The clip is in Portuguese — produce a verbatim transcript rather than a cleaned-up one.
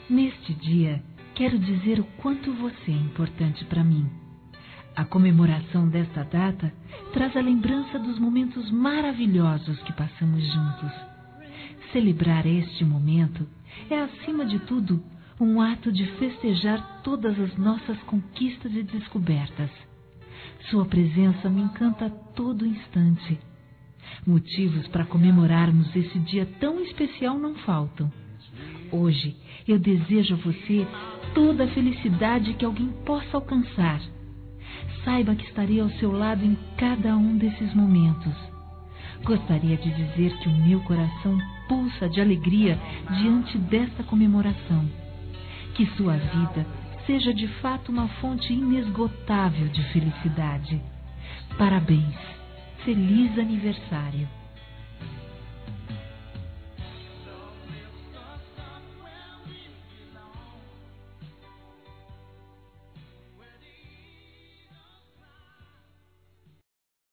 Neste dia, quero dizer o quanto você é importante para mim. A comemoração desta data traz a lembrança dos momentos maravilhosos que passamos juntos. Celebrar este momento é, acima de tudo, um ato de festejar todas as nossas conquistas e descobertas. Sua presença me encanta a todo instante. Motivos para comemorarmos esse dia tão especial não faltam. Hoje, eu desejo a você toda a felicidade que alguém possa alcançar. Saiba que estarei ao seu lado em cada um desses momentos. Gostaria de dizer que o meu coração pulsa de alegria diante desta comemoração. Que sua vida seja de fato uma fonte inesgotável de felicidade. Parabéns! Feliz aniversário!